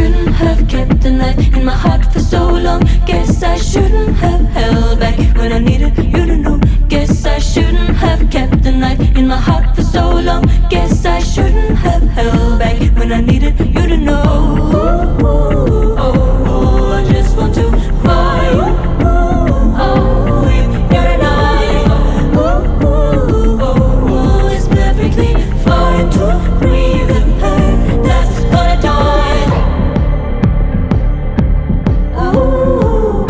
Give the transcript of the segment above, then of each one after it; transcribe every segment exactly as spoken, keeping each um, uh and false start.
shouldn't have kept the knife in my heart for so long. Guess I shouldn't have held back when I needed you to know. Guess I shouldn't have kept the knife in my heart for so long. Guess I shouldn't have held back when I needed you to know. Oh, oh, oh, I just want to fight. Oh, you, you and I. Oh, oh, oh, oh, it's perfectly fine to breathe in her that's gonna die. Oh,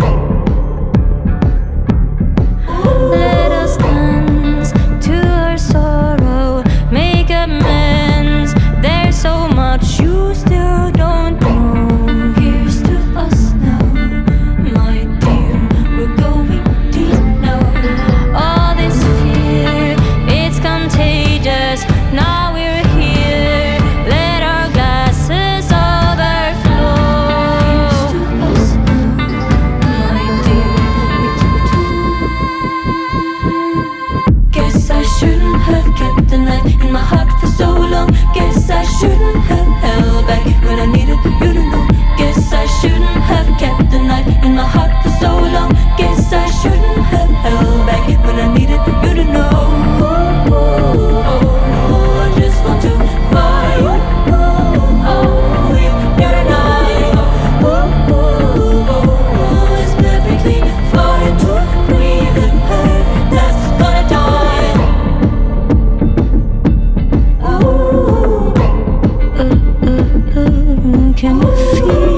let us dance to our sorrow, make amends. There's so much you still don't know. Here's to us now, my dear. We're going deep now. All this fear, it's contagious. Now we're here. Let our glasses overflow. Here's to us now, my dear. Guess I shouldn't have kept the knife in my heart for so long. Guess I shouldn't have held back when I needed you to know. Guess I shouldn't have kept the knife in my heart for so long. Guess I shouldn't have held back when I needed you to know. Oh, oh, oh, I just want to fight. Oh, you, you and I. Oh, oh, oh, it's perfectly fine to breathe in her that's gonna die. Oh, uh, uh, uh, can you feel